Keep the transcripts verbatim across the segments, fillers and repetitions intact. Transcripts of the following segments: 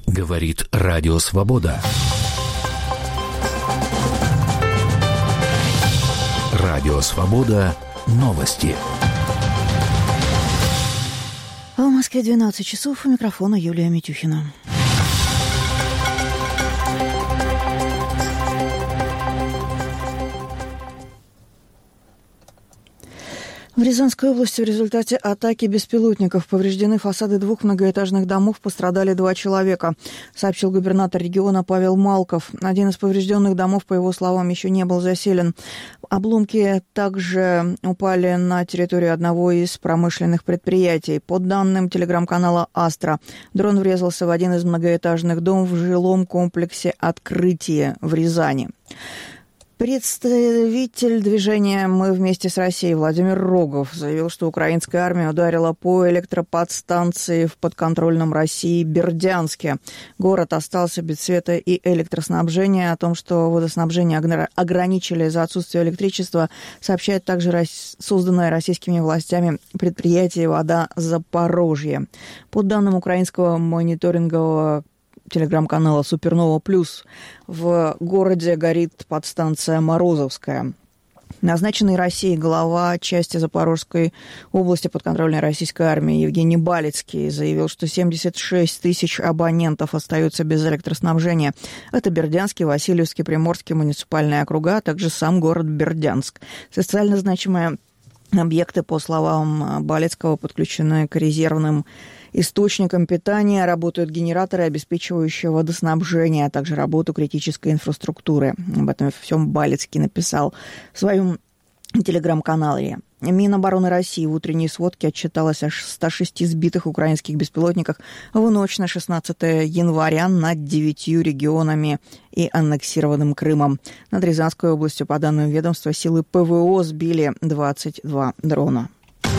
Говорит Радио Свобода. Радио Свобода. Новости. А в Москве двенадцать часов. У микрофона Юлия Митюхина. В Рязанской области в результате атаки беспилотников повреждены фасады двух многоэтажных домов, пострадали два человека, сообщил губернатор региона Павел Малков. Один из поврежденных домов, по его словам, еще не был заселен. Обломки также упали на территорию одного из промышленных предприятий. По данным телеграм-канала «Астра», дрон врезался в один из многоэтажных домов в жилом комплексе «Открытие» в Рязани. Представитель движения «Мы вместе с Россией» Владимир Рогов заявил, что украинская армия ударила по электроподстанции в подконтрольном России Бердянске. Город остался без света и электроснабжения. О том, что водоснабжение ограничили из-за отсутствия электричества, сообщает также созданное российскими властями предприятие «Вода Запорожье». По данным украинского мониторингового телеграм-канала «Супернова Плюс», в городе горит подстанция Морозовская. Назначенный Россией глава части Запорожской области подконтрольной российской армии Евгений Балицкий заявил, что семьдесят шесть тысяч абонентов остаются без электроснабжения. Это Бердянский, Васильевский, Приморский муниципальные округа, а также сам город Бердянск. Социально значимые объекты, по словам Балицкого, подключены к резервным источникам питания, работают генераторы, обеспечивающие водоснабжение, а также работу критической инфраструктуры. Об этом всем Балицкий написал в своем телеграм-канале. Минобороны России в утренней сводке отчиталось о ста шести сбитых украинских беспилотниках в ночь на шестнадцатое января над девятью регионами и аннексированным Крымом. Над Рязанской областью, по данным ведомства, силы ПВО сбили двадцать два дрона.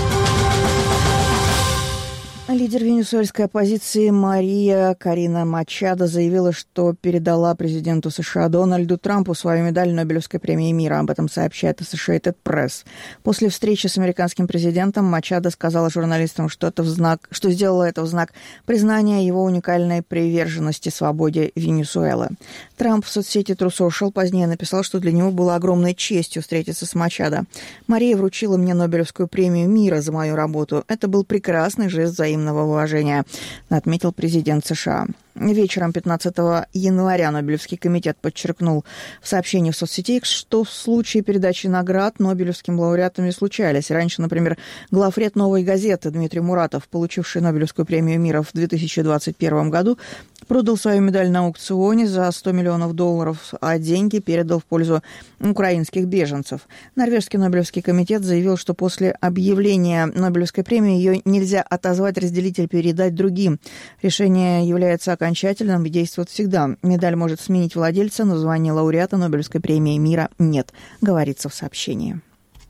Лидер венесуэльской оппозиции Мария Корина Мачадо заявила, что передала президенту США Дональду Трампу свою медаль Нобелевской премии мира. Об этом сообщает Associated Press. После встречи с американским президентом Мачадо сказала журналистам, что, это в знак, что сделала это в знак признания его уникальной приверженности свободе Венесуэлы. Трамп в соцсети True Social позднее написал, что для него было огромной честью встретиться с Мачадо. «Мария вручила мне Нобелевскую премию мира за мою работу. Это был прекрасный жест взаимного уважения», отметил президент США. Вечером пятнадцатого января Нобелевский комитет подчеркнул в сообщении в соцсети, что в случае передачи наград Нобелевским лауреатам не случались. Раньше, например, главред «Новой газеты» Дмитрий Муратов, получивший Нобелевскую премию мира в две тысячи двадцать первом году, продал свою медаль на аукционе за сто миллионов долларов, а деньги передал в пользу украинских беженцев. Норвежский Нобелевский комитет заявил, что после объявления Нобелевской премии ее нельзя отозвать, разделить или передать другим. Решение является окончательным и действует всегда. Медаль может сменить владельца, но звания лауреата Нобелевской премии мира нет, говорится в сообщении.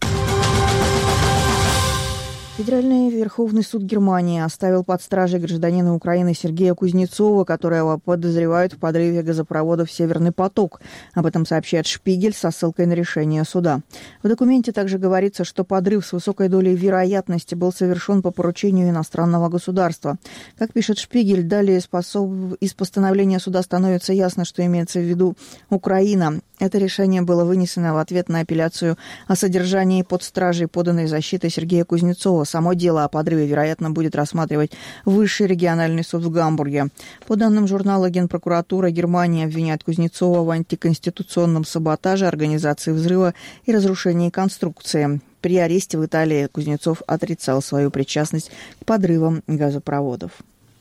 Федеральный Верховный суд Германии оставил под стражей гражданина Украины Сергея Кузнецова, которого подозревают в подрыве газопроводов «Северный поток». Об этом сообщает «Шпигель» со ссылкой на решение суда. В документе также говорится, что подрыв с высокой долей вероятности был совершен по поручению иностранного государства. Как пишет «Шпигель», далее способ... из постановления суда становится ясно, что имеется в виду Украина. Это решение было вынесено в ответ на апелляцию о содержании под стражей, поданной защитой Сергея Кузнецова. Само дело о подрыве, вероятно, будет рассматривать Высший региональный суд в Гамбурге. По данным журнала Генпрокуратура Германии обвиняет Кузнецова в антиконституционном саботаже, организации взрыва и разрушении конструкции. При аресте в Италии Кузнецов отрицал свою причастность к подрывам газопроводов.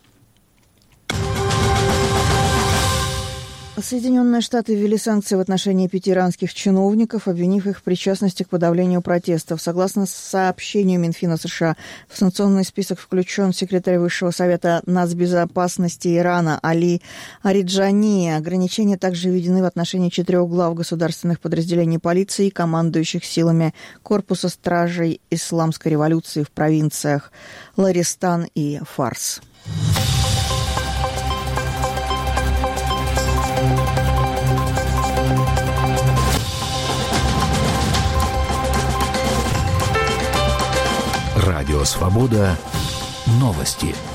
Соединенные Штаты ввели санкции в отношении пяти иранских чиновников, обвинив их в причастности к подавлению протестов. Согласно сообщению Минфина США, в санкционный список включен секретарь Высшего совета нацбезопасности Ирана Али Ариджани. Ограничения также введены в отношении четырех глав государственных подразделений полиции и командующих силами Корпуса стражей Исламской революции в провинциях Лористан и Фарс. Радио «Свобода». Новости.